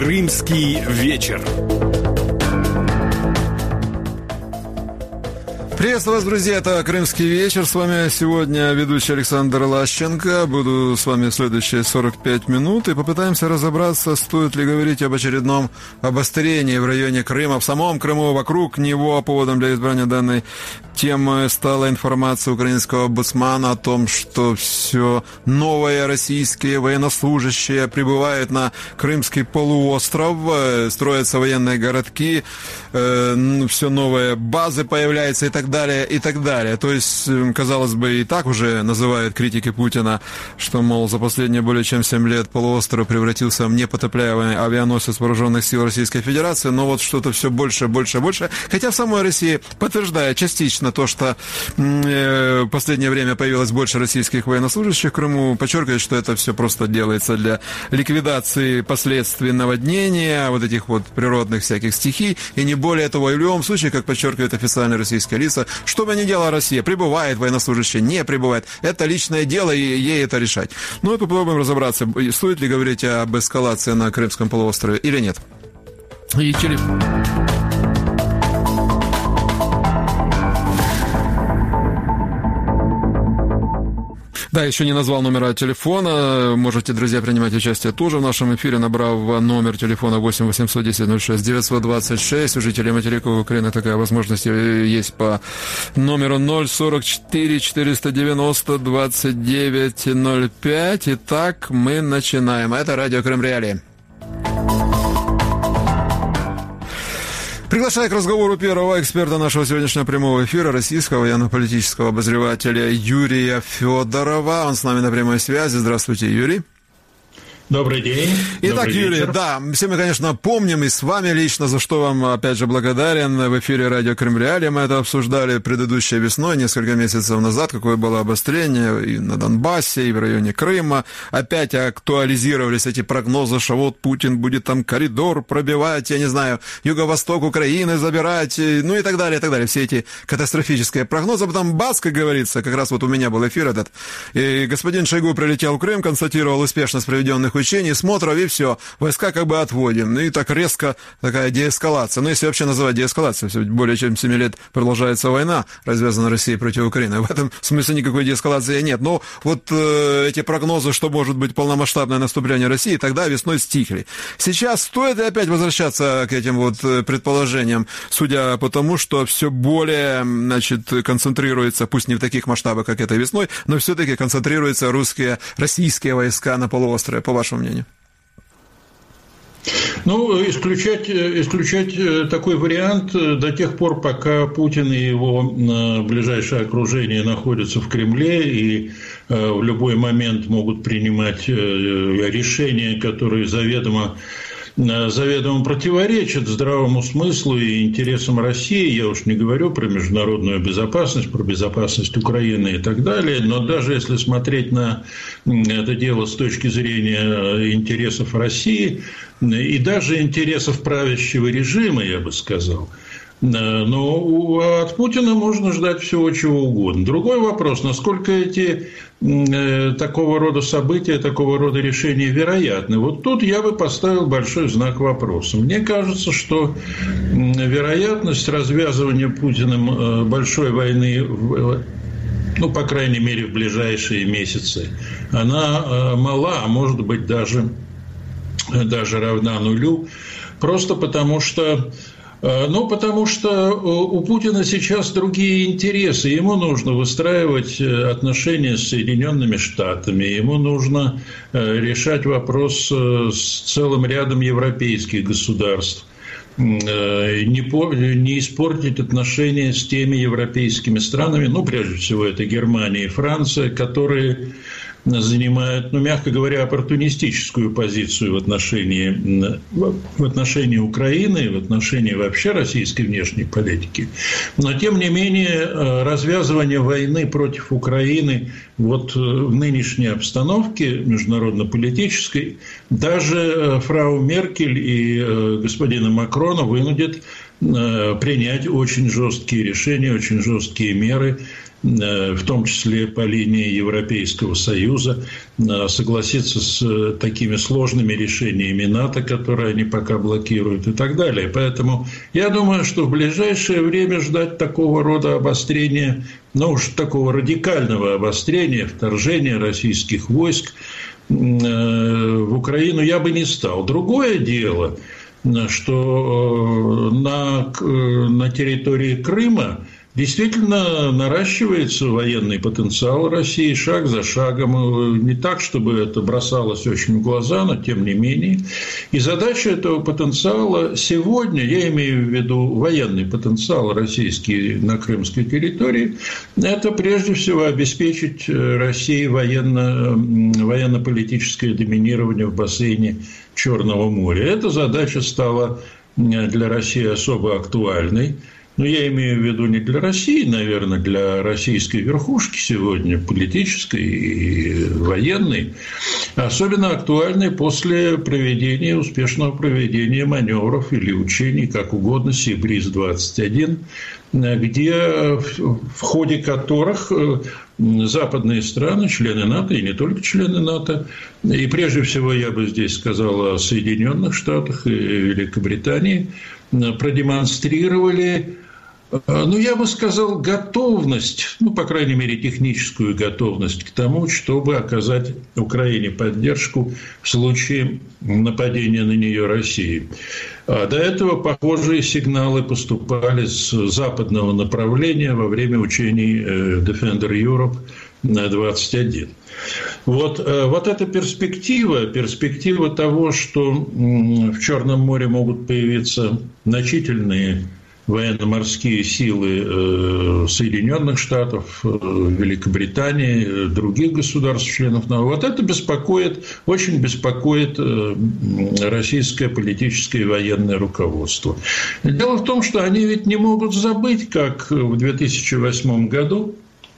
Крымский вечер. Приветствую вас, друзья, это «Крымский вечер». С вами сегодня ведущий Александр Лащенко. Буду с вами следующие 45 минут и попытаемся разобраться, стоит ли говорить об очередном обострении в районе Крыма, в самом Крыму, вокруг него. Поводом для избрания данной темы стала информация украинского омбудсмана о том, что все новые российские военнослужащие прибывают на Крымский полуостров, строятся военные городки, все новые базы появляются и так далее, и так далее. То есть, казалось бы, и так уже называют критики Путина, что, мол, за последние более чем 7 лет полуостров превратился в непотопляемый авианосец вооруженных сил Российской Федерации, но вот что-то все больше, больше, больше. Хотя в самой России подтверждает частично то, что в последнее время появилось больше российских военнослужащих в Крыму, подчеркивает, что это все просто делается для ликвидации последствий наводнения, вот этих вот природных всяких стихий, и не более того. И в любом случае, как подчеркивают официальные российские лица, что бы ни делала Россия, прибывает военнослужащий, не прибывает, это личное дело, и ей это решать. Ну и попробуем разобраться, стоит ли говорить об эскалации на Крымском полуострове или нет. И телефон. Да, еще не назвал номера телефона. Можете, друзья, принимать участие тоже в нашем эфире, набрав номер телефона 8 810 06 926. У жителей материка Украины такая возможность есть по номеру 044 490 29 05. Итак, мы начинаем. Это радио Крым Реалии. Приглашаю к разговору первого эксперта нашего сегодняшнего прямого эфира, российского военно-политического обозревателя Юрия Федорова. Он с нами на прямой связи. Здравствуйте, Юрий. Добрый день. Итак, добрый Юрий, вечер. да, все мы, конечно, помним, и с вами лично, за что вам, опять же, благодарен. В эфире радио Крым Реалии мы это обсуждали предыдущей весной, несколько месяцев назад, какое было обострение и на Донбассе, и в районе Крыма. Опять актуализировались эти прогнозы, что вот Путин будет там коридор пробивать, я не знаю, юго-восток Украины забирать, ну и так далее, и так далее. Все эти катастрофические прогнозы. А потом бац, как говорится, как раз вот у меня был эфир этот, и господин Шойгу прилетел в Крым, констатировал успешность проведенных учений, смотров, и все. Войска как бы отводим. Ну и так резко такая деэскалация. Ну, если вообще называть деэскалацией, все более чем 7 лет продолжается война, развязанная Россией против Украины. В этом смысле никакой деэскалации нет. Но вот эти прогнозы, что может быть полномасштабное наступление России, тогда весной стихли. Сейчас стоит ли опять возвращаться к этим вот предположениям, судя по тому, что все более, значит, концентрируется, пусть не в таких масштабах, как этой весной, но все-таки концентрируются российские войска на полуострове, по вашему мнению? Ну, исключать такой вариант до тех пор, пока Путин и его ближайшее окружение находятся в Кремле и в любой момент могут принимать решения, которые заведомо противоречат здравому смыслу и интересам России. Я уж не говорю про международную безопасность, про безопасность Украины и так далее. Но даже если смотреть на это дело с точки зрения интересов России и даже интересов правящего режима, я бы сказал, но от Путина можно ждать всего чего угодно. Другой вопрос, насколько эти такого рода события, такого рода решения вероятны. Вот тут я бы поставил большой знак вопроса. Мне кажется, что вероятность развязывания Путиным большой войны, ну, по крайней мере, в ближайшие месяцы, она мала, а может быть даже равна нулю, просто потому что у Путина сейчас другие интересы. Ему нужно выстраивать отношения с Соединенными Штатами, ему нужно решать вопрос с целым рядом европейских государств, не испортить отношения с теми европейскими странами, ну, прежде всего, это Германия и Франция, которые занимают, ну, мягко говоря, оппортунистическую позицию в отношении Украины, в отношении вообще российской внешней политики. Но, тем не менее, развязывание войны против Украины вот в нынешней обстановке международно-политической даже фрау Меркель и господина Макрона вынудит принять очень жесткие решения, очень жесткие меры в том числе по линии Европейского Союза, согласиться с такими сложными решениями НАТО, которые они пока блокируют и так далее. Поэтому я думаю, что в ближайшее время ждать такого рода обострения, ну уж такого радикального обострения, вторжения российских войск в Украину я бы не стал. Другое дело, что на территории Крыма действительно наращивается военный потенциал России шаг за шагом. Не так, чтобы это бросалось очень в глаза, но тем не менее. И задача этого потенциала сегодня, я имею в виду военный потенциал российский на крымской территории, это прежде всего обеспечить России военно-политическое доминирование в бассейне Черного моря. Эта задача стала для России особо актуальной. Но я имею в виду не для России, наверное, для российской верхушки сегодня, политической и военной, особенно актуальной после успешного проведения маневров или учений, как угодно, Сибриз-21, где в ходе которых западные страны, члены НАТО и не только члены НАТО, и прежде всего я бы здесь сказал о Соединенных Штатах и Великобритании, продемонстрировали, я бы сказал, готовность, по крайней мере, техническую готовность к тому, чтобы оказать Украине поддержку в случае нападения на нее России. До этого похожие сигналы поступали с западного направления во время учений Defender Europe 21. Вот эта перспектива того, что в Черном море могут появиться значительные военно-морские силы Соединенных Штатов, Великобритании, других государств-членов НАТО. Вот это очень беспокоит российское политическое и военное руководство. Дело в том, что они ведь не могут забыть, как в 2008 году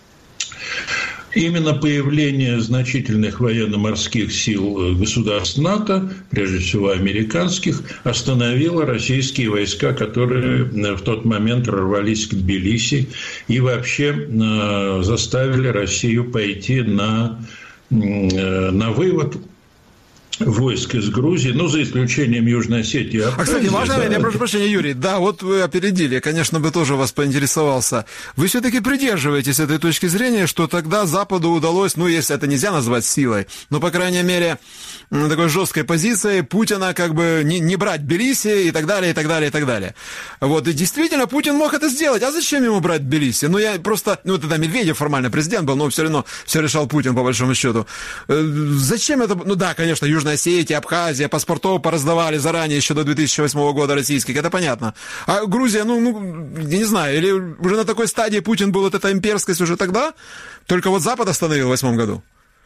именно появление значительных военно-морских сил государств НАТО, прежде всего американских, остановило российские войска, которые в тот момент рвались к Тбилиси и вообще заставили Россию пойти на вывод войск из Грузии, за исключением Южной Осетии. Кстати, важный момент, я прошу прощения, Юрий, вот вы опередили, я, конечно, бы тоже вас поинтересовался. Вы все-таки придерживаетесь этой точки зрения, что тогда Западу удалось, если это нельзя назвать силой, но, по крайней мере, такой жесткой позицией Путина не брать Тбилиси и так далее, и так далее, и так далее. И действительно, Путин мог это сделать. А зачем ему брать Тбилиси? Тогда Медведев формально президент был, но все равно все решал Путин, по большому счету. Зачем это? Конечно, Южная Осетия, Абхазия, паспортов пораздавали заранее, еще до 2008 года российских, это понятно. А Грузия, я не знаю, или уже на такой стадии Путин был, эта имперскость уже тогда? Только Запад остановил в 2008 году?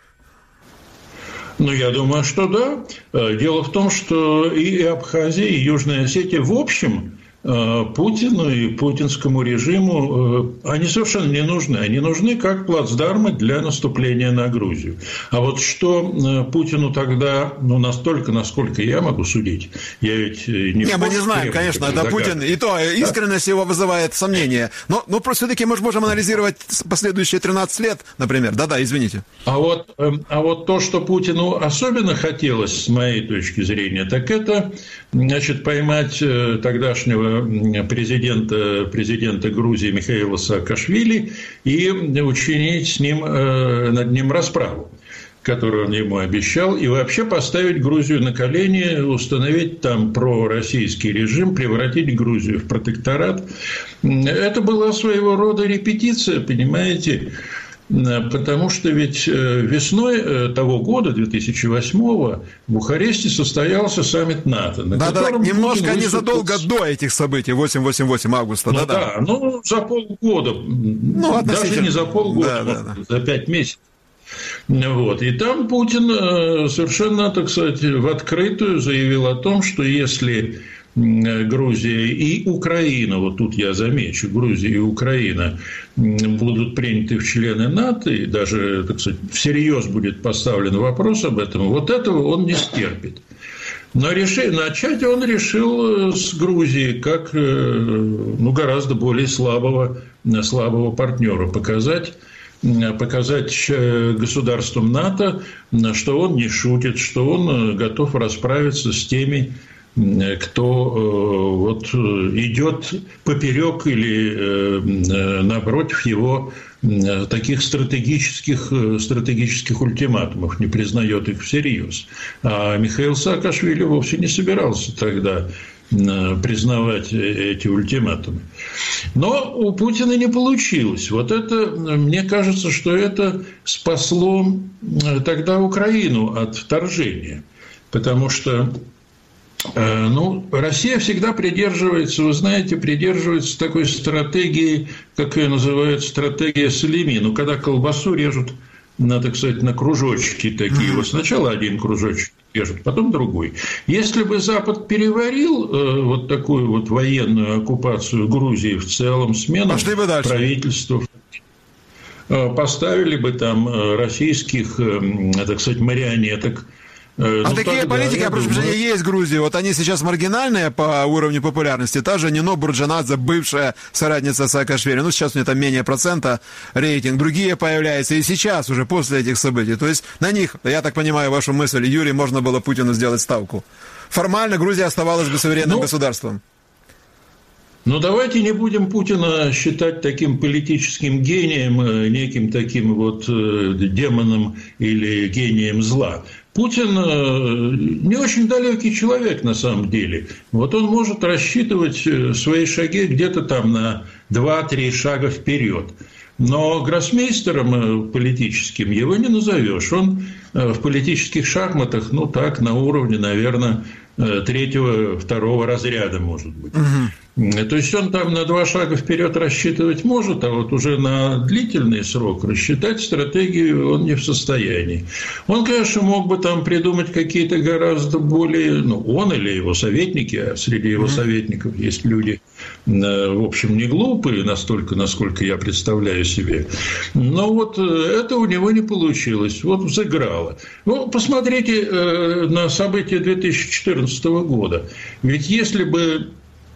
Я думаю, что да. Дело в том, что и Абхазия, и Южная Осетия в общем Путину и путинскому режиму они совершенно не нужны. Они нужны как плацдармы для наступления на Грузию. А вот что Путину тогда, настолько, насколько я могу судить, я ведь не мы не знаем, конечно, это Путин, и то искренность его вызывает сомнения. Но просто все-таки мы можем анализировать последующие 13 лет, например. Да-да, извините. А вот то, что Путину особенно хотелось, с моей точки зрения, так это, поймать тогдашнего президента Грузии Михаила Саакашвили и учинить над ним расправу, которую он ему обещал, и вообще поставить Грузию на колени, установить там пророссийский режим, превратить Грузию в протекторат. Это была своего рода репетиция, понимаете? Потому что ведь весной того года, 2008-го, в Бухаресте состоялся саммит НАТО. Немножко незадолго до этих событий, 8 августа. За полгода. Даже не за полгода, за 5 месяцев. И там Путин совершенно, в открытую заявил о том, что если Грузия и Украина, тут я замечу, Грузия и Украина будут приняты в члены НАТО, и даже, всерьез будет поставлен вопрос об этом, этого он не стерпит. Но начать он решил с Грузии, как гораздо более слабого слабого партнера, показать государствам НАТО, что он не шутит, что он готов расправиться с теми, кто идет поперек или напротив его таких стратегических ультиматумов, не признает их всерьез. А Михаил Саакашвили вовсе не собирался тогда признавать эти ультиматумы. Но у Путина не получилось. Вот это, мне кажется, что это спасло тогда Украину от вторжения. Потому что Россия всегда придерживается, вы знаете, такой стратегии, как ее называют, стратегия Салеми. Когда колбасу режут, так сказать, на кружочки такие. Вот сначала один кружочек режут, потом другой. Если бы Запад переварил вот такую вот военную оккупацию Грузии в целом, смену правительства, поставили бы там российских, так сказать, марионеток. Такие политики, я прошу прощения, есть в Грузии. Вот они сейчас маргинальные по уровню популярности. Та же Нино Бурджанадзе, бывшая соратница Саакашвили. Сейчас у нее там менее процента рейтинг. Другие появляются и сейчас уже, после этих событий. То есть на них, я так понимаю вашу мысль, Юрий, можно было Путину сделать ставку. Формально Грузия оставалась бы суверенным государством. Давайте не будем Путина считать таким политическим гением, неким таким вот демоном или гением зла. Путин не очень далекий человек на самом деле. Вот он может рассчитывать свои шаги где-то там на 2-3 шага вперед. Но гроссмейстером политическим его не назовешь. Он в политических шахматах, на уровне, наверное, 3-2 разряда, может быть. То есть он там на 2 шага вперед рассчитывать может, а вот уже на длительный срок рассчитать стратегию он не в состоянии. Он, конечно, мог бы там придумать какие-то гораздо более, он или его советники, а среди его советников есть люди, в общем, не глупые настолько, насколько я представляю себе. Но вот это у него не получилось, вот взыграло. Посмотрите на события 2014 года. Ведь если бы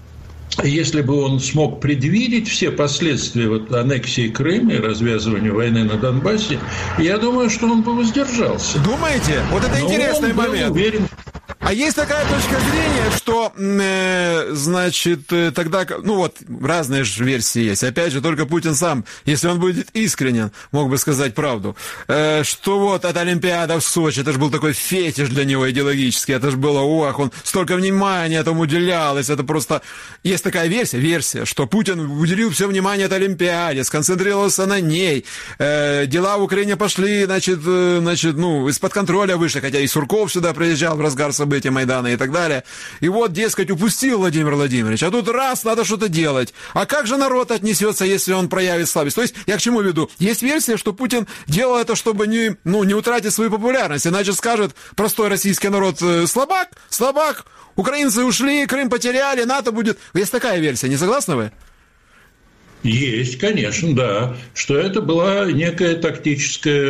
он смог предвидеть все последствия аннексии Крыма и развязывания войны на Донбассе, я думаю, что он бы воздержался. Думаете? Вот это интересный момент. Уверен. А есть такая точка зрения, что, значит, тогда, разные же версии есть. Опять же, только Путин сам, если он будет искренен, мог бы сказать правду, что эта Олимпиада в Сочи, это же был такой фетиш для него идеологический, это же было, он столько внимания этому уделялось, это просто... Есть такая версия, что Путин уделил все внимание этой Олимпиаде, сконцентрировался на ней, дела в Украине пошли, из-под контроля вышли, хотя и Сурков сюда приезжал в разгар событий Майдана и так далее. И дескать, упустил Владимир Владимирович, а тут надо что-то делать. А как же народ отнесется, если он проявит слабость? То есть, я к чему веду? Есть версия, что Путин делал это, чтобы не утратить свою популярность, иначе скажет простой российский народ: слабак, украинцы ушли, Крым потеряли, НАТО будет... Есть такая версия, не согласны вы? Есть, конечно, да, что это было некое тактическое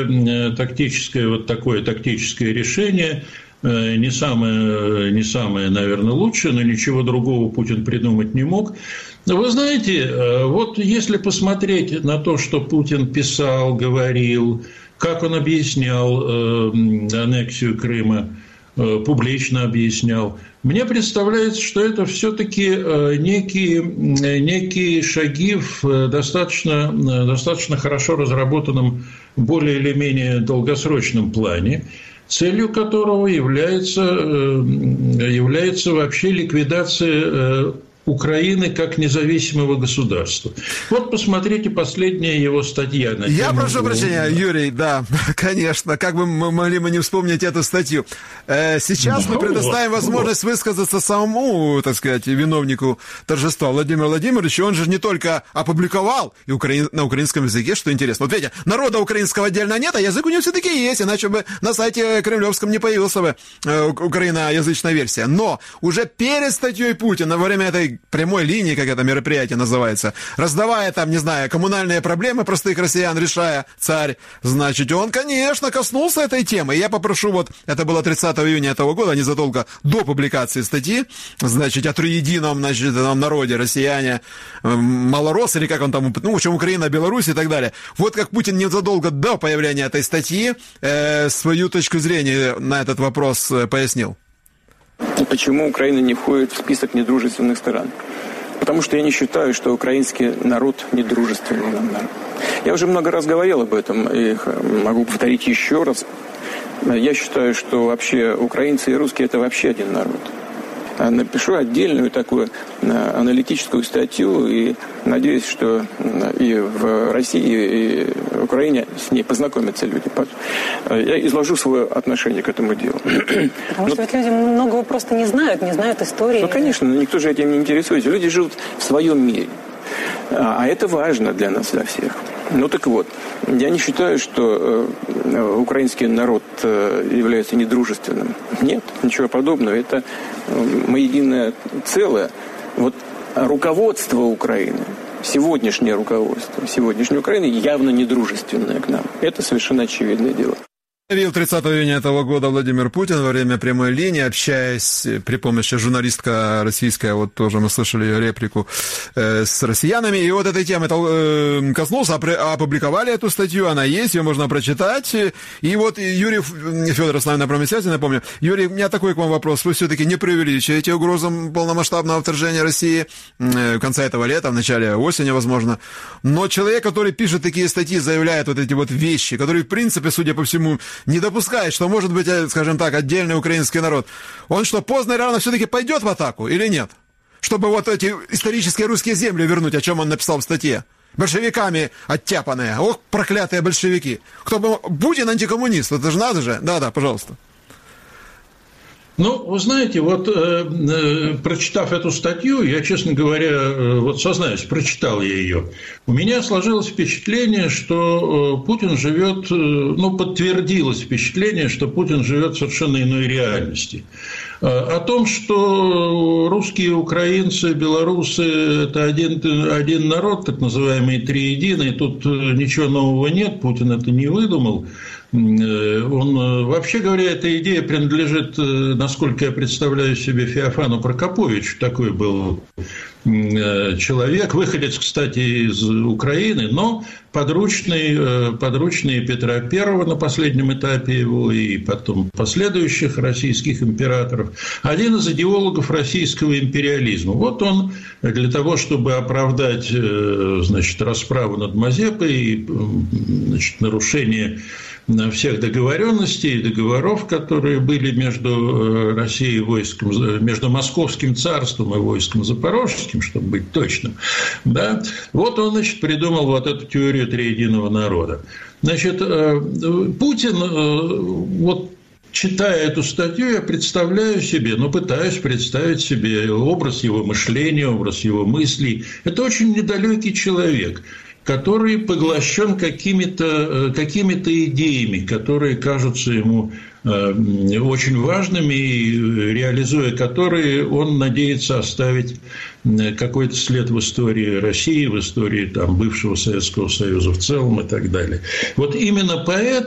решение, не самое, наверное, лучшее, но ничего другого Путин придумать не мог. Вы знаете, если посмотреть на то, что Путин писал, говорил, как он объяснял аннексию Крыма, публично объяснял, мне представляется, что это все-таки некие шаги в достаточно хорошо разработанном, более или менее долгосрочном плане, целью которого является вообще ликвидация Украины как независимого государства. Посмотрите, последняя его статья. Я прошу прощения, Юрий, да, конечно, как бы мы могли не вспомнить эту статью. Сейчас мы предоставим возможность высказаться самому, так сказать, виновнику торжества Владимиру Владимировичу. Он же не только опубликовал и на украинском языке, что интересно. Видите, народа украинского отдельно нет, а язык у него все-таки есть, иначе бы на сайте кремлевском не появилась бы украиноязычная версия. Но уже перед статьей Путина, во время этой прямой линии, как это мероприятие называется, раздавая там, не знаю, коммунальные проблемы простых россиян, решая царь, значит, он, конечно, коснулся этой темы. И я попрошу, вот, это было 30 июня этого года, незадолго до публикации статьи, значит, о триедином, значит, народе, россияне, малорос, или как он там, ну, в общем, Украина, Беларусь и так далее. Вот как Путин незадолго до появления этой статьи свою точку зрения на этот вопрос пояснил. Почему Украина не входит в список недружественных стран? Потому что я не считаю, что украинский народ недружественный народ. Я уже много раз говорил об этом и могу повторить еще раз. Я считаю, что вообще украинцы и русские – это вообще один народ. Напишу отдельную такую аналитическую статью и надеюсь, что и в России, и в Украине с ней познакомятся люди. Я изложу свое отношение к этому делу. Потому что ведь люди многого просто не знают истории. Ну, конечно, никто же этим не интересуется. Люди живут в своем мире. А это важно для нас, для всех. Ну так вот, я не считаю, что украинский народ является недружественным. Нет, ничего подобного. Это мы единое целое. Вот руководство Украины, сегодняшнее руководство сегодняшней Украины явно недружественное к нам. Это совершенно очевидное дело. 30 июня этого года Владимир Путин во время прямой линии, общаясь при помощи журналистка российская, вот тоже мы слышали ее реплику, с россиянами, и вот этой темы коснулся, опубликовали эту статью, она есть, ее можно прочитать, и вот Юрий Федоров с нами на прямой связи, напомню. Юрий, у меня такой к вам вопрос, вы все-таки не преувеличиваете угрозам полномасштабного вторжения России в конце этого лета, в начале осени, возможно, но человек, который пишет такие статьи, заявляет вот эти вот вещи, которые, в принципе, судя по всему, не допускает, что может быть, скажем так, отдельный украинский народ. Он что, поздно или рано все-таки пойдет в атаку или нет? Чтобы вот эти исторические русские земли вернуть, о чем он написал в статье. Большевиками оттяпанные. Ох, проклятые большевики. Кто бы... Путин антикоммунист, это же надо же. Да, пожалуйста. Ну, вы знаете, вот прочитав эту статью, я, честно говоря, вот сознаюсь, прочитал я ее, у меня сложилось впечатление, что Путин живет, ну, подтвердилось впечатление, что Путин живет в совершенно иной реальности. О том, что русские, украинцы, белорусы – это один народ, так называемый триединый, тут ничего нового нет, Путин это не выдумал. Он, вообще говоря, эта идея принадлежит, насколько я представляю себе, Феофану Прокоповичу. Такой был человек, выходец, кстати, из Украины, но подручный Петра I на последнем этапе его и потом последующих российских императоров. Один из идеологов российского империализма. Вот он для того, чтобы оправдать, значит, расправу над Мазепой и, значит, нарушение всех договоренностей и договоров, которые были между Россией и войском, между Московским царством и войском Запорожским, чтобы быть точным, да, вот он, значит, придумал вот эту теорию триединого народа. Значит, Путин, вот читая эту статью, я представляю себе, пытаюсь представить себе образ его мышления, образ его мыслей. Это очень недалекий человек, который поглощен какими-то идеями, которые кажутся ему очень важными, и реализуя которые, он надеется оставить какой-то след в истории России, в истории там, бывшего Советского Союза в целом и так далее. Вот именно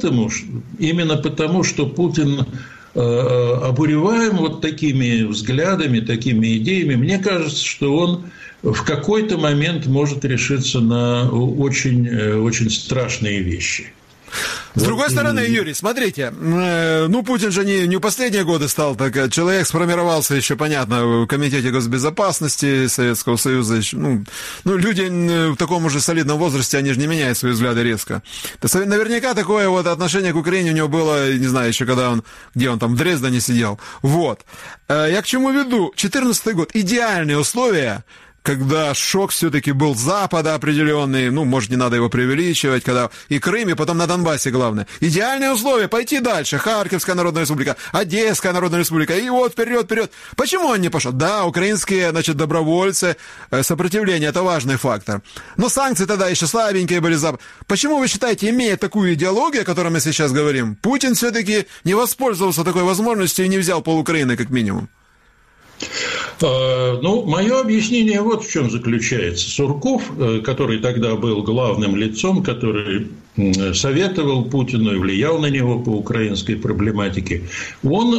потому, что Путин обуреваем вот такими взглядами, такими идеями, мне кажется, что он в какой-то момент может решиться на очень, очень страшные вещи. С другой стороны, Юрий, смотрите, Путин же не в последние годы стал так, человек сформировался еще, понятно, в Комитете госбезопасности Советского Союза, люди в таком уже солидном возрасте, они же не меняют свои взгляды резко. Наверняка такое вот отношение к Украине у него было, не знаю, еще где он там в Дрездене сидел. Вот. Я к чему веду? 2014 год. Идеальные условия, когда шок все-таки был Запада определенный, может, не надо его преувеличивать, когда и Крым, и потом на Донбассе, главное. Идеальные условия пойти дальше. Харьковская Народная Республика, Одесская Народная Республика, и вот вперед. Почему он не пошел? Да, украинские, добровольцы, сопротивление – это важный фактор. Но санкции тогда еще слабенькие были. Почему вы считаете, имея такую идеологию, о которой мы сейчас говорим, Путин все-таки не воспользовался такой возможностью и не взял пол Украины, как минимум? Ну, мое объяснение вот в чем заключается. Сурков, который тогда был главным лицом, который советовал Путину и влиял на него по украинской проблематике, он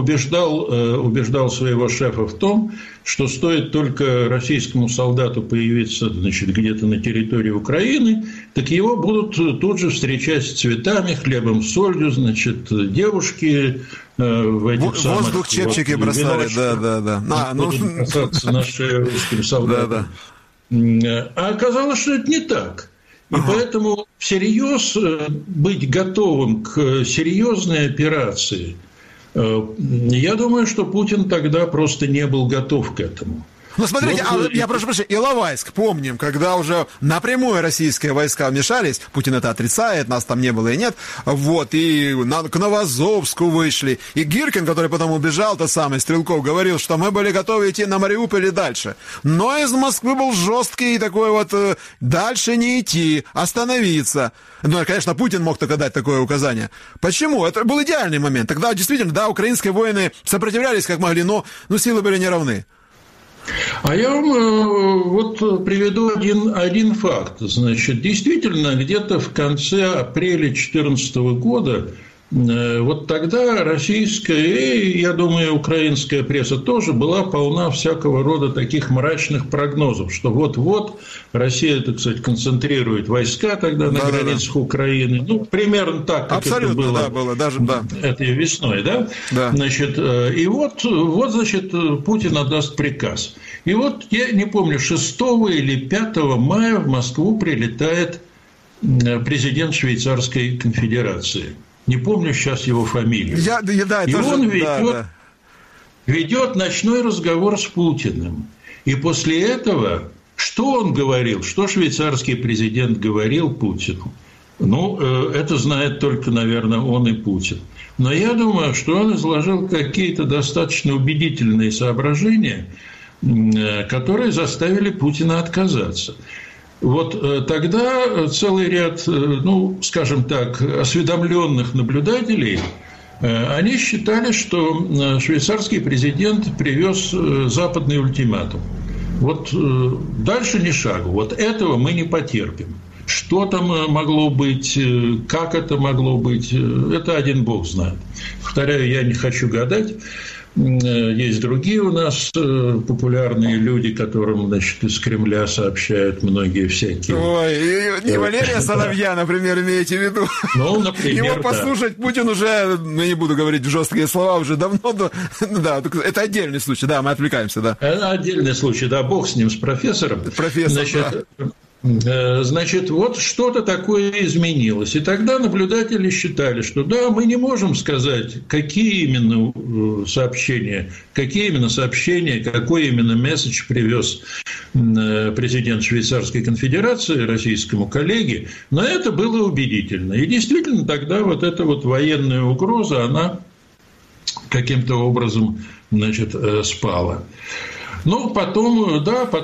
убеждал своего шефа в том, что стоит только российскому солдату появиться, значит, где-то на территории Украины, так его будут тут же встречать с цветами, хлебом, солью, значит, девушки в этих самых... Воздух чепчики бросали, да. Будут бросаться на шею русским солдатам. А оказалось, что это не так. И поэтому всерьез быть готовым к серьезной операции, я думаю, что Путин тогда просто не был готов к этому. Ну, смотрите, я прошу прощения, Иловайск, помним, когда уже напрямую российские войска вмешались, Путин это отрицает, нас там не было и нет, вот, и к Новоазовску вышли, и Гиркин, который потом убежал, тот самый Стрелков, говорил, что мы были готовы идти на Мариуполь и дальше, но из Москвы был жесткий такой вот, дальше не идти, остановиться. Ну, конечно, Путин мог только дать такое указание. Почему? Это был идеальный момент. Тогда действительно, да, украинские воины сопротивлялись как могли, но силы были не равны. А я вам вот приведу один факт. Значит, действительно, где-то в конце апреля 2014 года, вот тогда российская и, я думаю, украинская пресса тоже была полна всякого рода таких мрачных прогнозов, что вот-вот Россия, так сказать, концентрирует войска тогда на границах Украины. Ну, примерно так, как абсолютно, это было даже, этой весной, да? Значит, и вот, значит, Путин отдаст приказ. И вот, я не помню, 6 или 5 мая в Москву прилетает президент Швейцарской конфедерации. Не помню сейчас его фамилию. И он ведет ночной разговор с Путиным. И после этого, что он говорил, что швейцарский президент говорил Путину? Ну, это знает только, наверное, он и Путин. Но я думаю, что он изложил какие-то достаточно убедительные соображения, которые заставили Путина отказаться. Вот тогда целый ряд, ну, скажем так, осведомленных наблюдателей, они считали, что швейцарский президент привез западный ультиматум. Вот дальше ни шагу. Вот этого мы не потерпим. Что там могло быть, как это могло быть, это один бог знает. Повторяю, я не хочу гадать. Есть другие у нас популярные люди, которым, значит, из Кремля сообщают многие всякие... Ой, не Валерия Соловья, например, имеете в виду? Ну, например, его послушать Путин уже, я не буду говорить жесткие слова, уже давно, да, это отдельный случай, да, мы отвлекаемся, да. Это отдельный случай, да, бог с ним, с профессором. Профессор, Значит, вот что-то такое изменилось. И тогда наблюдатели считали, что да, мы не можем сказать, какие именно сообщения, какой именно месседж привез президент Швейцарской конфедерации российскому коллеге, но это было убедительно. И действительно тогда вот эта вот военная угроза, она каким-то образом, значит, спала. Ну, потом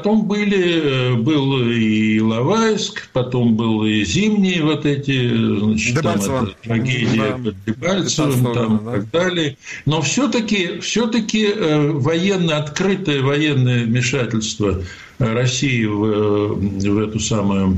был и Иловайск, потом был и зимние вот эти, значит, там это, трагедия под Дебальцевым, там, и так далее. Но все-таки открытое военное вмешательство России в эту самую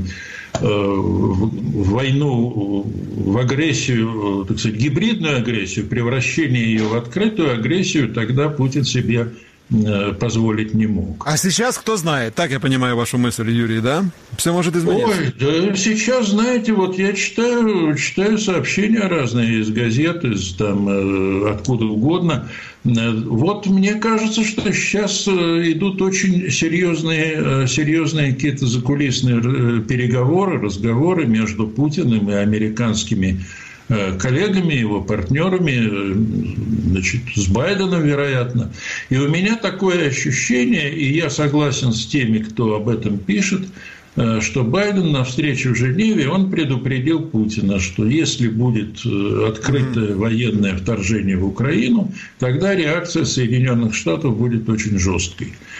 в войну, в агрессию, так сказать, гибридную агрессию, превращение ее в открытую агрессию, тогда Путин себе позволить не мог. А сейчас кто знает? Так я понимаю вашу мысль, Юрий, да? Все может измениться. Ой, да сейчас, знаете, вот я читаю сообщения разные из газет, из там откуда угодно. Вот мне кажется, что сейчас идут очень серьезные какие-то закулисные переговоры, разговоры между Путиным и американскими коллегами, его партнерами, значит, с Байденом, вероятно. И у меня такое ощущение, и я согласен с теми, кто об этом пишет, что Байден на встрече в Женеве, он предупредил Путина, что если будет открытое военное вторжение в Украину, тогда реакция Соединенных Штатов будет очень жесткой.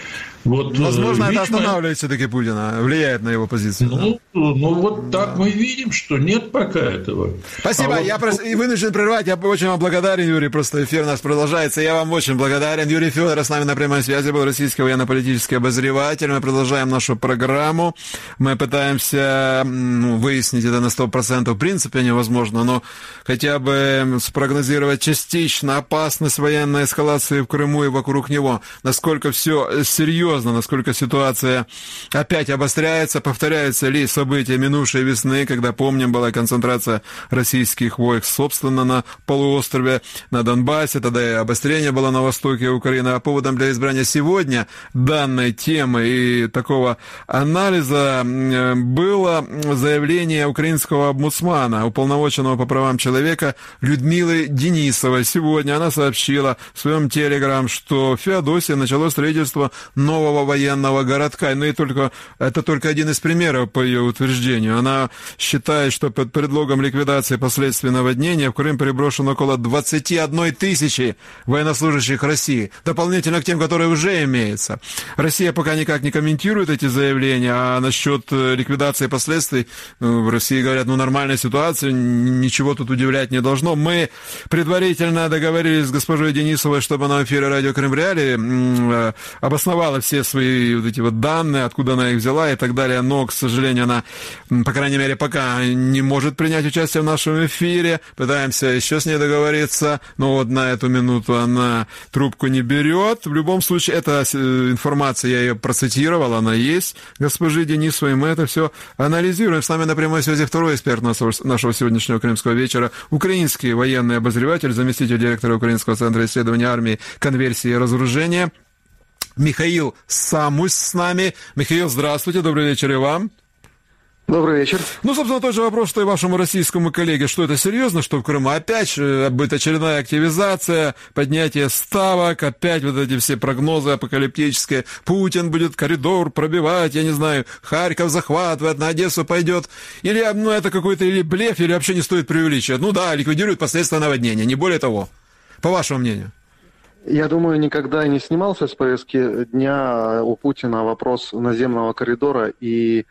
Вот, возможно, это останавливает все-таки Путина, влияет на его позицию. Вот так мы видим, что нет пока этого. Спасибо, я и вынужден прервать, я очень вам благодарен, Юрий, просто эфир наш продолжается, я вам очень благодарен. Юрий Федоров с нами на прямой связи был, российский военно-политический обозреватель. Мы продолжаем нашу программу, мы пытаемся выяснить это на 100%, в принципе невозможно, но хотя бы спрогнозировать частично опасность военной эскалации в Крыму и вокруг него, насколько все серьезно, насколько ситуация опять обостряется, повторяются ли события минувшей весны, когда, помним, была концентрация российских войск, собственно, на полуострове, на Донбассе, тогда и обострение было на востоке Украины. А поводом для избрания сегодня данной темы и такого анализа было заявление украинского омбудсмана, уполномоченного по правам человека Людмилы Денисовой. Сегодня она сообщила в своем телеграм, что в Феодосии начало строительство нового военного городка. Ну и это только один из примеров по ее утверждению. Она считает, что под предлогом ликвидации последствий наводнения в Крым переброшено около 21 тысячи военнослужащих России, дополнительно к тем, которые уже имеются. Россия пока никак не комментирует эти заявления, а насчет ликвидации последствий в России говорят, нормальная ситуация, ничего тут удивлять не должно. Мы предварительно договорились с госпожой Денисовой, чтобы она в эфире радио Крым Реалии обосновала все свои вот эти вот данные, откуда она их взяла и так далее, но, к сожалению, она, по крайней мере, пока не может принять участие в нашем эфире. Пытаемся еще с ней договориться, но вот на эту минуту она трубку не берет. В любом случае, эта информация, я ее процитировал, она есть, госпожи Денисовой, и мы это все анализируем. С нами на прямой связи второй эксперт нашего сегодняшнего крымского вечера, украинский военный обозреватель, заместитель директора Украинского центра исследования армии, конверсии и разоружения, Михаил Самусь с нами. Михаил, здравствуйте, добрый вечер и вам. Добрый вечер. Собственно, тот же вопрос, что и вашему российскому коллеге. Что это серьезно, что в Крыму опять будет очередная активизация, поднятие ставок, опять вот эти все прогнозы апокалиптические. Путин будет коридор пробивать, я не знаю, Харьков захватывает, на Одессу пойдет. Или это какой-то или блеф, или вообще не стоит преувеличивать. Ликвидирует последствия наводнения, не более того. По вашему мнению. Я думаю, никогда не снимался с повестки дня у Путина вопрос наземного коридора и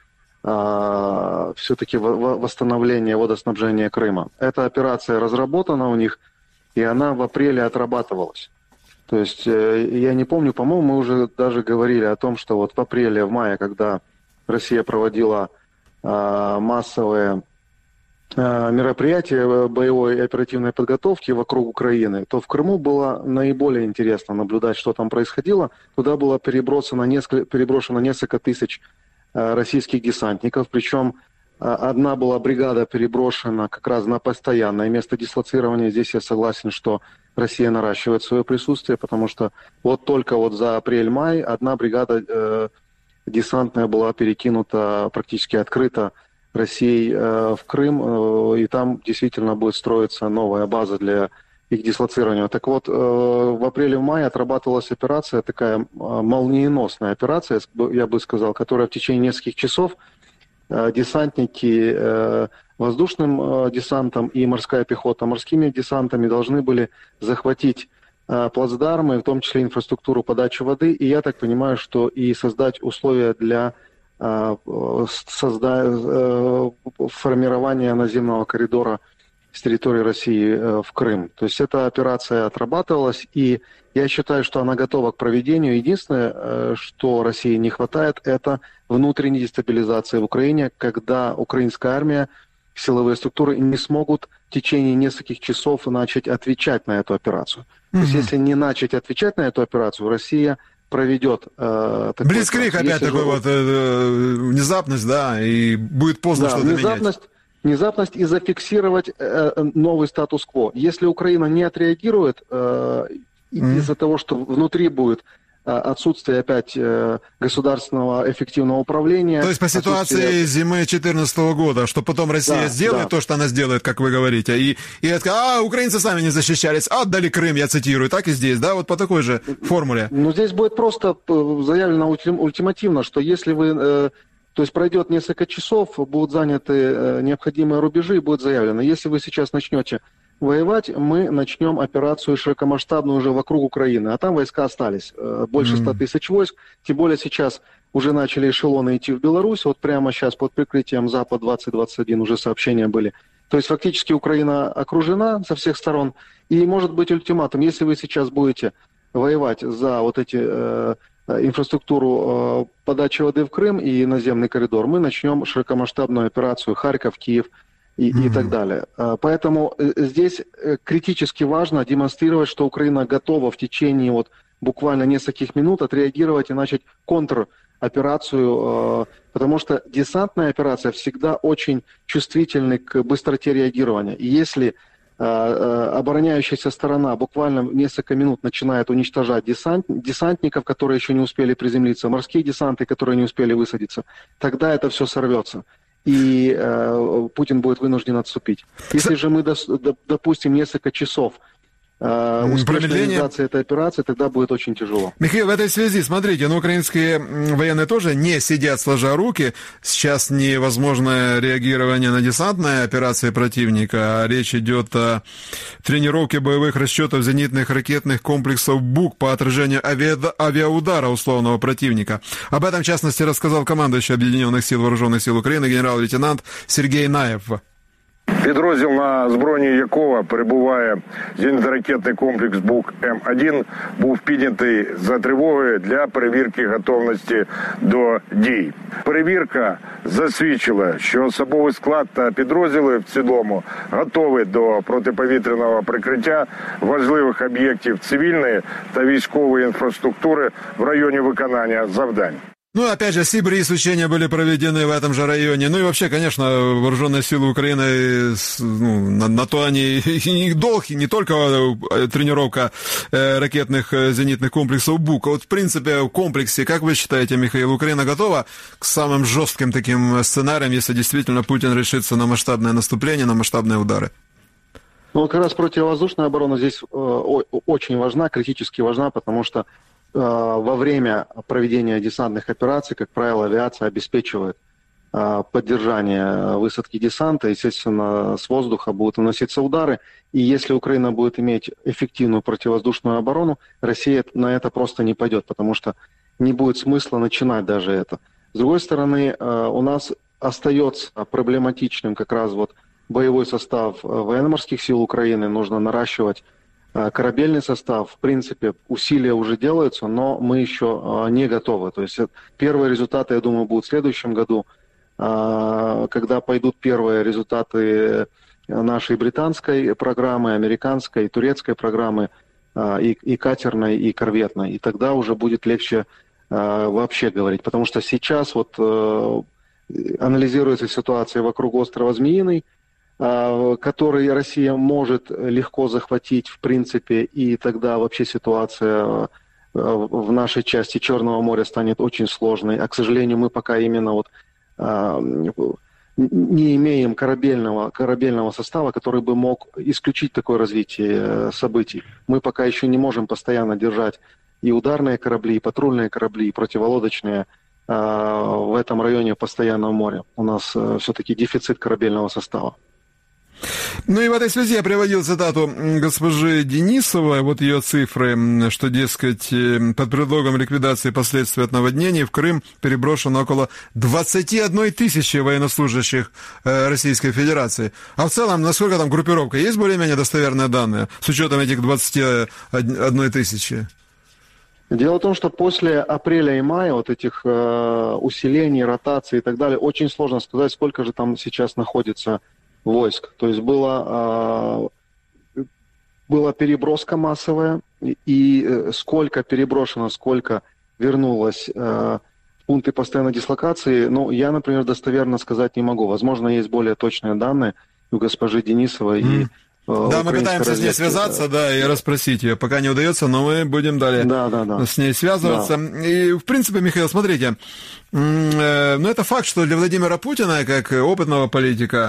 все-таки восстановление водоснабжения Крыма. Эта операция разработана у них, и она в апреле отрабатывалась. То есть, я не помню, по-моему, мы уже даже говорили о том, что вот в апреле, в мае, когда Россия проводила массовые мероприятия боевой и оперативной подготовки вокруг Украины, то в Крыму было наиболее интересно наблюдать, что там происходило. Туда было переброшено несколько тысяч российских десантников, причем одна была бригада переброшена как раз на постоянное место дислоцирования. Здесь я согласен, что Россия наращивает свое присутствие, потому что только за апрель-май одна бригада десантная была перекинута практически открыто Россией в Крым, и там действительно будет строиться новая база для их дислоцирования. Так вот, в апреле-мае отрабатывалась операция, такая молниеносная операция, я бы сказал, которая в течение нескольких часов десантники воздушным десантом и морская пехота морскими десантами должны были захватить плацдармы, в том числе инфраструктуру подачи воды, и я так понимаю, что и создать условия для формирования наземного коридора с территории России в Крым. То есть эта операция отрабатывалась, и я считаю, что она готова к проведению. Единственное, что России не хватает, это внутренней дестабилизации в Украине, когда украинская армия, силовые структуры не смогут в течение нескольких часов начать отвечать на эту операцию. То есть если не начать отвечать на эту операцию, Россия проведет Блицкриг опять такой внезапность, да, и будет поздно что-то менять. Внезапность и зафиксировать новый статус-кво. Если Украина не отреагирует из-за того, что внутри будет отсутствие опять государственного эффективного управления. То есть по ситуации зимы 2014 года, что потом Россия сделает то, что она сделает, как вы говорите, и украинцы сами не защищались, отдали Крым, я цитирую, так и здесь, да, вот по такой же формуле. Здесь будет просто заявлено ультимативно, что если вы... То есть пройдет несколько часов, будут заняты необходимые рубежи и будет заявлено, если вы сейчас начнете воевать мы начнем операцию широкомасштабную уже вокруг Украины, а там войска остались, больше 100 тысяч войск, тем более сейчас уже начали эшелоны идти в Беларусь, вот прямо сейчас под прикрытием Запад-2021 уже сообщения были. То есть фактически Украина окружена со всех сторон, и может быть ультиматум, если вы сейчас будете воевать за вот эти инфраструктуру подачи воды в Крым и наземный коридор, мы начнем широкомасштабную операцию Харьков, Киев и так далее. Поэтому здесь критически важно демонстрировать, что Украина готова в течение вот буквально нескольких минут отреагировать и начать контроперацию, потому что десантная операция всегда очень чувствительна к быстроте реагирования. И если обороняющаяся сторона буквально в несколько минут начинает уничтожать десантников, которые еще не успели приземлиться, морские десанты, которые не успели высадиться, тогда это все сорвется. И Путин будет вынужден отступить. Если же мы допустим несколько часов успешной реализации этой операции, тогда будет очень тяжело. Михаил, в этой связи, смотрите, украинские военные тоже не сидят сложа руки. Сейчас невозможное реагирование на десантные операции противника, а речь идет о тренировке боевых расчетов зенитных ракетных комплексов БУК по отражению авиаудара условного противника. Об этом, в частности, рассказал командующий Объединенных сил Вооруженных сил України генерал-лейтенант Сергей Наев. Підрозділ, на збройні якого перебуває зенітно-ракетний комплекс БУК-М1, був піднятий за тривогою для перевірки готовності до дій. Перевірка засвідчила, що особовий склад та підрозділи в цілому готові до протиповітряного прикриття важливих об'єктів цивільної та військової інфраструктури в районі виконання завдань. Опять же, СИБР и учения были проведены в этом же районе. И вообще, конечно, вооруженные силы Украины, на то они и долг, и не только тренировка ракетных зенитных комплексов БУК. Вот, в принципе, в комплексе, как вы считаете, Михаил, Украина готова к самым жестким таким сценариям, если действительно Путин решится на масштабное наступление, на масштабные удары? Как раз противовоздушная оборона здесь очень важна, критически важна, потому что во время проведения десантных операций, как правило, авиация обеспечивает поддержание высадки десанта. Естественно, с воздуха будут наноситься удары. И если Украина будет иметь эффективную противовоздушную оборону, Россия на это просто не пойдет, потому что не будет смысла начинать даже это. С другой стороны, у нас остается проблематичным как раз вот боевой состав военно-морских сил Украины. Нужно наращивать корабельный состав. В принципе, усилия уже делаются, но мы еще не готовы. То есть первые результаты, я думаю, будут в следующем году, когда пойдут первые результаты нашей британской программы, американской, турецкой программы, и катерной, и корветной. И тогда уже будет легче вообще говорить. Потому что сейчас вот анализируется ситуация вокруг острова Змеиный, который Россия может легко захватить, в принципе, и тогда вообще ситуация в нашей части Черного моря станет очень сложной. А, к сожалению, мы пока именно вот не имеем корабельного состава, который бы мог исключить такое развитие событий. Мы пока еще не можем постоянно держать и ударные корабли, и патрульные корабли, и противолодочные в этом районе постоянного моря. У нас все-таки дефицит корабельного состава. И в этой связи я приводил цитату госпожи Денисовой, вот ее цифры, что, дескать, под предлогом ликвидации последствий от наводнений в Крым переброшено около 21 тысячи военнослужащих Российской Федерации. А в целом, насколько там группировка? Есть более-менее достоверные данные с учетом этих 21 тысячи? Дело в том, что после апреля и мая вот этих усилений, ротаций и так далее, очень сложно сказать, сколько же там сейчас находится войск. То есть была переброска массовая, и сколько переброшено, сколько вернулось в пункты постоянной дислокации, я, например, достоверно сказать не могу. Возможно, есть более точные данные у госпожи Денисовой и да, мы пытаемся с ней связаться, и расспросить ее. Пока не удается, но мы будем далее с ней связываться. Да. И, в принципе, Михаил, смотрите, это факт, что для Владимира Путина, как опытного политика,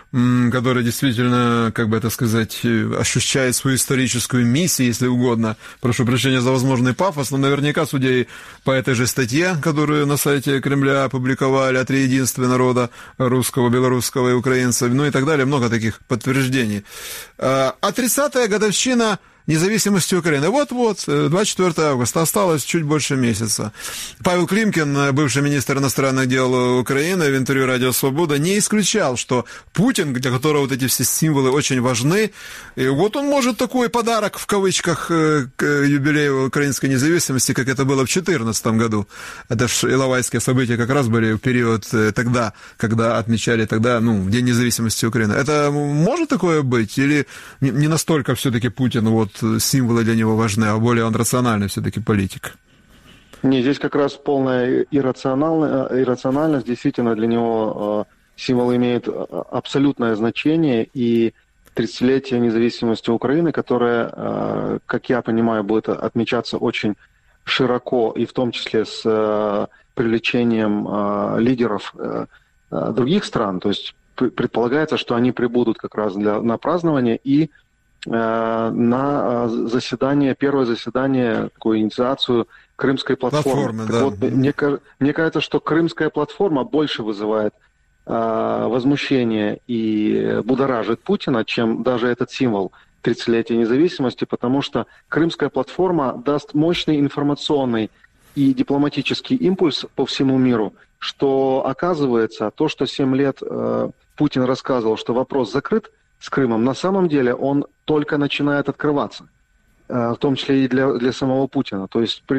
который действительно, как бы это сказать, ощущает свою историческую миссию, если угодно. Прошу прощения за возможный пафос, но наверняка, судя и по этой же статье, которую на сайте Кремля опубликовали о триединстве народа русского, белорусского и украинцев, ну и так далее, много таких подтверждений. А 30-я годовщина независимости Украины. Вот-вот, 24 августа, осталось чуть больше месяца. Павел Климкин, бывший министр иностранных дел Украины, в интервью «Радио Свобода» не исключал, что Путин, для которого вот эти все символы очень важны, и вот он может такой подарок, в кавычках, к юбилею украинской независимости, как это было в 2014 году. Это же иловайские события как раз были в период тогда, когда отмечали тогда, День независимости Украины. Это может такое быть? Или не настолько все-таки Путин вот символы для него важны, а более он рациональный все-таки политик? Не, здесь как раз полная иррациональность. Действительно, для него символ имеет абсолютное значение, и 30-летие независимости Украины, которое, как я понимаю, будет отмечаться очень широко, и в том числе с привлечением лидеров других стран. То есть предполагается, что они прибудут как раз на празднование и на заседание, первое заседание, такую инициацию Крымской платформы. Да. Вот, мне кажется, что Крымская платформа больше вызывает возмущение и будоражит Путина, чем даже этот символ 30-летия независимости, потому что Крымская платформа даст мощный информационный и дипломатический импульс по всему миру, что оказывается, то, что 7 лет Путин рассказывал, что вопрос закрыт с Крымом, на самом деле он только начинает открываться, в том числе и для самого Путина. То есть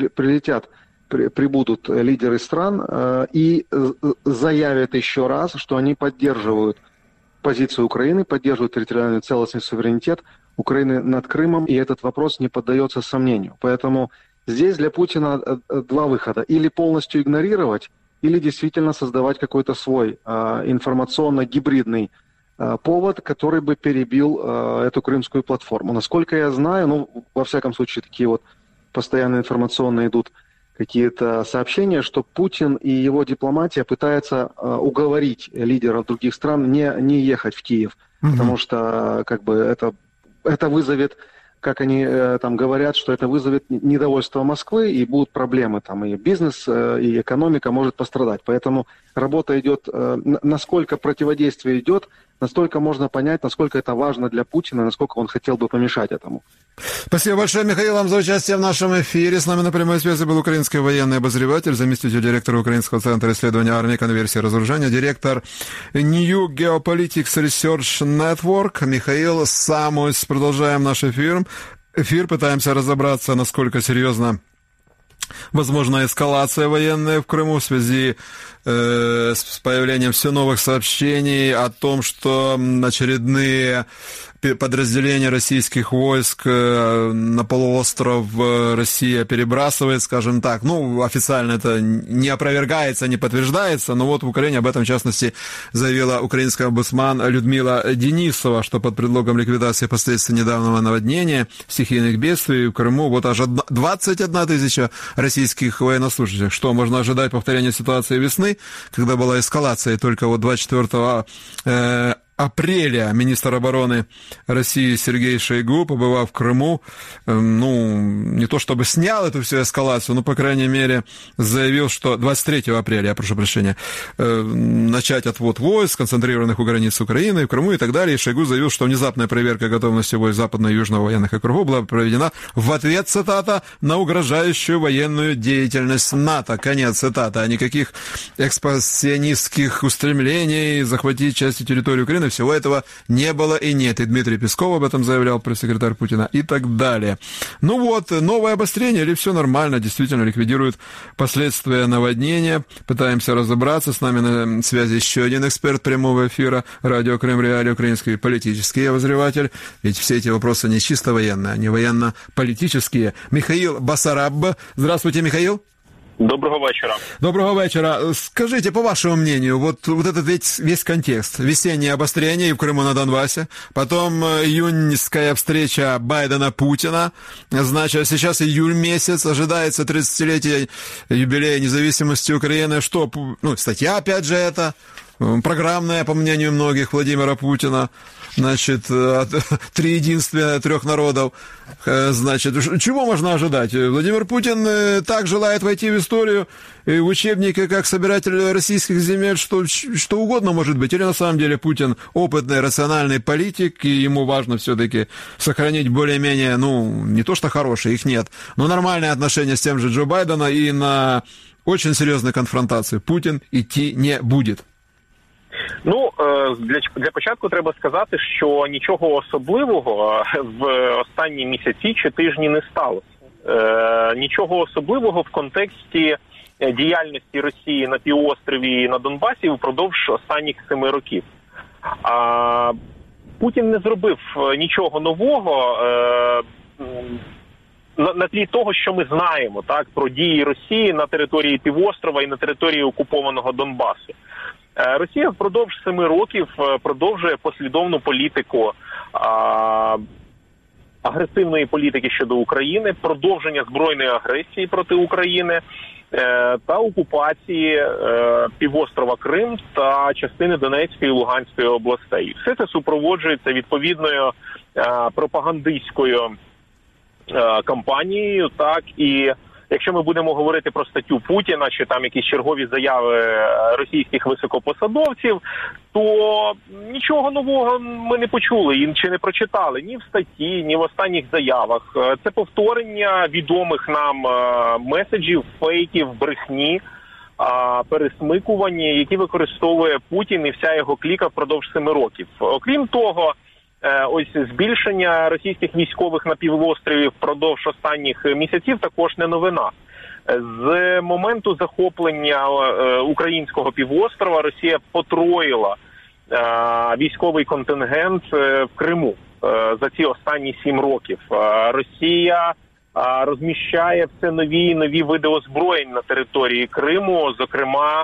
прибудут лидеры стран и заявят еще раз, что они поддерживают позицию Украины, поддерживают территориальную целостность и суверенитет Украины над Крымом, и этот вопрос не поддается сомнению. Поэтому здесь для Путина два выхода. Или полностью игнорировать, или действительно создавать какой-то свой информационно-гибридный повод, который бы перебил эту крымскую платформу. Насколько я знаю, во всяком случае, такие вот постоянно информационно идут какие-то сообщения, что Путин и его дипломатия пытаются уговорить лидеров других стран не ехать в Киев, потому что как бы это вызовет, как они там говорят, что это вызовет недовольство Москвы, и будут проблемы, там и бизнес, и экономика может пострадать. Поэтому работа идет, насколько противодействие идет, настолько можно понять, насколько это важно для Путина, насколько он хотел бы помешать этому. Спасибо большое, Михаил, вам за участие в нашем эфире. С нами на прямой связи был украинский военный обозреватель, заместитель директора Украинского центра исследования армии, конверсии и разоружения, директор New Geopolitics Research Network Михаил Самусь. Продолжаем наш эфир. Пытаемся разобраться, насколько серьезно возможна эскалация военная в Крыму в связи с появлением все новых сообщений о том, что очередные подразделения российских войск на полуостров Россия перебрасывает, скажем так. Официально это не опровергается, не подтверждается, но вот в Украине об этом, в частности, заявила украинский омбудсман Людмила Денисова, что под предлогом ликвидации последствий недавнего наводнения, стихийных бедствий в Крыму вот аж 21 тысяча российских военнослужащих. Что, можно ожидать повторения ситуации весны, когда была эскалация, и только вот 24 апреля министр обороны России Сергей Шойгу, побывав в Крыму, не то чтобы снял эту всю эскалацию, но, по крайней мере, заявил, что 23 апреля, я прошу прощения, начать отвод войск, сконцентрированных у границ Украины, в Крыму и так далее. И Шойгу заявил, что внезапная проверка готовности войск Западного и Южного военных округов была проведена в ответ, цитата, на угрожающую военную деятельность НАТО. Конец цитаты. А никаких экспансионистских устремлений захватить части территории Украины, всего этого не было и нет. И Дмитрий Песков об этом заявлял, пресс-секретарь Путина, и так далее. Новое обострение или все нормально, действительно ликвидирует последствия наводнения. Пытаемся разобраться. С нами на связи еще один эксперт прямого эфира радио Крым Реалии, украинский политический обозреватель. Ведь все эти вопросы не чисто военные, они военно-политические. Михаил Басараб. Здравствуйте, Михаил. Доброго вечера. Доброго вечера. Скажите, по вашему мнению, вот этот весь контекст, весеннее обострение и в Крыму, на Донбассе, потом июньская встреча Байдена-Путина, значит, сейчас июль месяц, ожидается 30-летие юбилея независимости Украины, что, статья опять же это, программная, по мнению многих, Владимира Путина, значит, триединствия трех народов. Значит, чего можно ожидать? Владимир Путин так желает войти в историю, в учебники, как собиратель российских земель, что угодно может быть. Или на самом деле Путин опытный, рациональный политик, и ему важно все-таки сохранить более-менее, не то что хорошие, их нет, но нормальные отношения с тем же Джо Байденом, и на очень серьезной конфронтації Путін іти не буде. Для початку треба сказати, що нічого особливого в останні місяці чи тижні не сталося. Нічого особливого в контексті діяльності Росії на півострові і на Донбасі впродовж останніх 7 років. Путін не зробив нічого нового на тлі того, що ми знаємо, так, про дії Росії на території півострова і на території окупованого Донбасу. Росія впродовж 7 років продовжує послідовну політику агресивної політики щодо України, продовження збройної агресії проти України та окупації півострова Крим та частини Донецької і Луганської областей. Все це супроводжується відповідною пропагандистською кампанією, так, і якщо ми будемо говорити про статтю Путіна чи там якісь чергові заяви російських високопосадовців, то нічого нового ми не почули чи не прочитали ні в статті, ні в останніх заявах. Це повторення відомих нам меседжів, фейків, брехні, пересмикування, які використовує Путін і вся його кліка впродовж 7 років. Окрім того, ось збільшення російських військових на півострові впродовж останніх місяців також не новина. З моменту захоплення українського півострова Росія потроїла військовий контингент в Криму за ці останні 7 років. Росія розміщає все нові і нові види озброєнь на території Криму, зокрема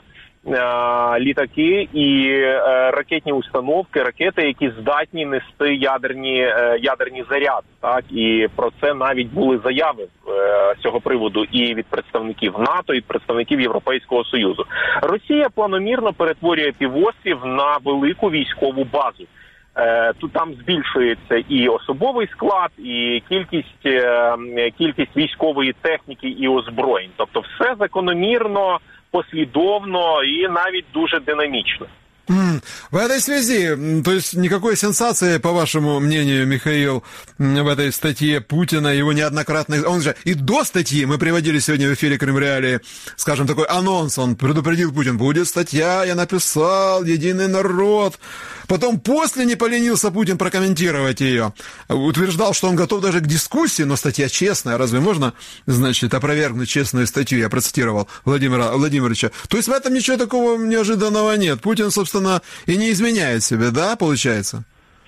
літаки і ракетні установки, ракети, які здатні нести ядерні заряди. Так? І про це навіть були заяви з цього приводу і від представників НАТО, і від представників Європейського Союзу. Росія планомірно перетворює півострів на велику військову базу. Тут там збільшується і особовий склад, і кількість військової техніки і озброєнь. Тобто все закономірно, послідовно и навіть дуже динамично. В этой связи, то есть никакой сенсации, по вашему мнению, Михаил, в этой статье Путина, его неоднократно... Он же и до статьи, мы приводили сегодня в эфире Крым Реалии, скажем, такой анонс, он предупредил Путин, будет статья, я написал, единый народ. Потом после не поленился Путин прокомментировать ее. Утверждал, что он готов даже к дискуссии, но статья честная. Разве можно, значит, опровергнуть честную статью? Я процитировал Владимира Владимировича. То есть в этом ничего такого неожиданного нет. Путин, собственно, и не изменяет себе, да, получается?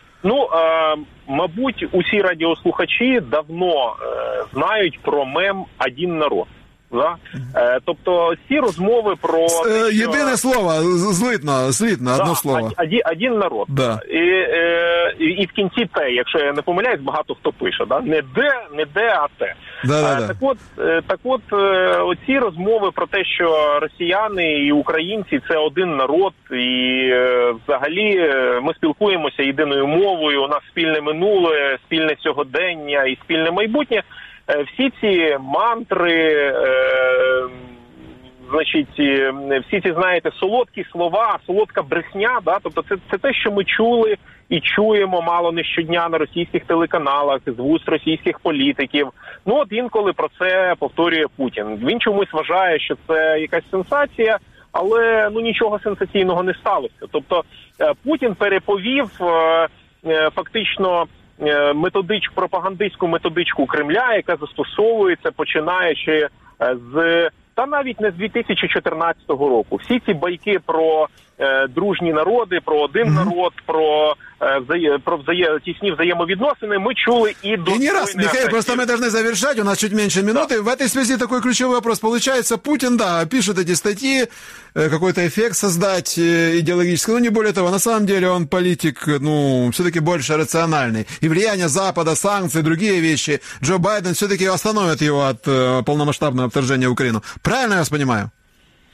Мабуть, усі радіослухачі давно знають про мем «Один народ». Да? Тобто ці розмови про... Єдине слово, слитно, одне слово. Один народ. Да. І в кінці те, якщо я не помиляюсь, багато хто пише. Да? Не де, а те. Да. Так от, оці розмови про те, що росіяни і українці – це один народ, і взагалі ми спілкуємося єдиною мовою, у нас спільне минуле, спільне сьогодення і спільне майбутнє. Всі ці мантри, всі ці, знаєте, солодкі слова, солодка брехня, да? Тобто це те, що ми чули і чуємо мало не щодня на російських телеканалах, з вуст російських політиків. От інколи про це повторює Путін. Він чомусь вважає, що це якась сенсація, але нічого сенсаційного не сталося. Тобто Путін переповів фактично пропагандистську методичку Кремля, яка застосовується починаючи навіть не з 2014 року. Всі ці байки про дружні народи, про один народ, про тесні взаимовідносини мы чули и до... И не раз, Михаил, просто мы должны завершать, у нас чуть меньше минуты. Да. В этой связи такой ключевой вопрос. Получается, Путин, да, пишет эти статьи, какой-то эффект создать идеологический, но не более того. На самом деле он политик, все-таки больше рациональный. И влияние Запада, санкции, другие вещи. Джо Байден все-таки остановит его от полномасштабного вторжения в Украину. Правильно я вас понимаю?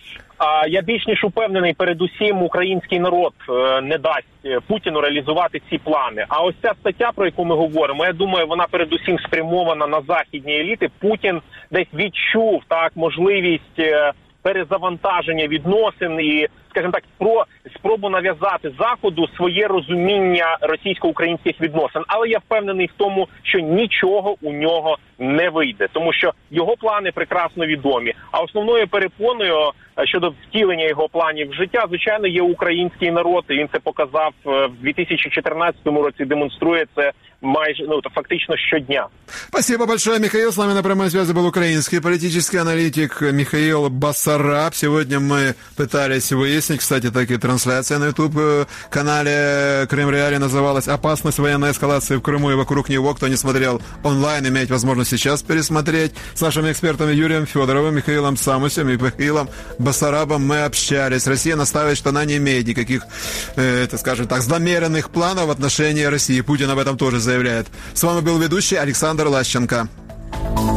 Я більш ніж упевнений, передусім український народ не дасть Путіну реалізувати ці плани. А ось ця стаття, про яку ми говоримо, я думаю, вона передусім спрямована на західні еліти. Путін десь відчув так можливість перезавантаження відносин і, скажімо так, про спробу нав'язати Заходу своє розуміння російсько-українських відносин. Але я впевнений в тому, що нічого у нього не вийде, тому що його плани прекрасно відомі. А основною перепоною щодо втілення його планів в життя, звичайно, є український народ. І він це показав в 2014 році, демонструє це майже, фактично щодня. Спасибо большое, Михаил. С нами на прямой связи был украинский политический аналитик Михаил Басараб. Сегодня мы пытались выяснить, кстати, так и трансляция на YouTube-канале Крым Реалии называлась «Опасность военной эскалации в Крыму и вокруг него». Кто не смотрел онлайн, имеет возможность сейчас пересмотреть. С нашими экспертами Юрием Федоровым, Михаилом Самусем и Михаилом Басарабом мы общались. Россия настаивает, что она не имеет никаких, скажем так, злонамеренных планов в отношении России. Путин об этом тоже заявляет. С вами был ведущий Александр Лащенко.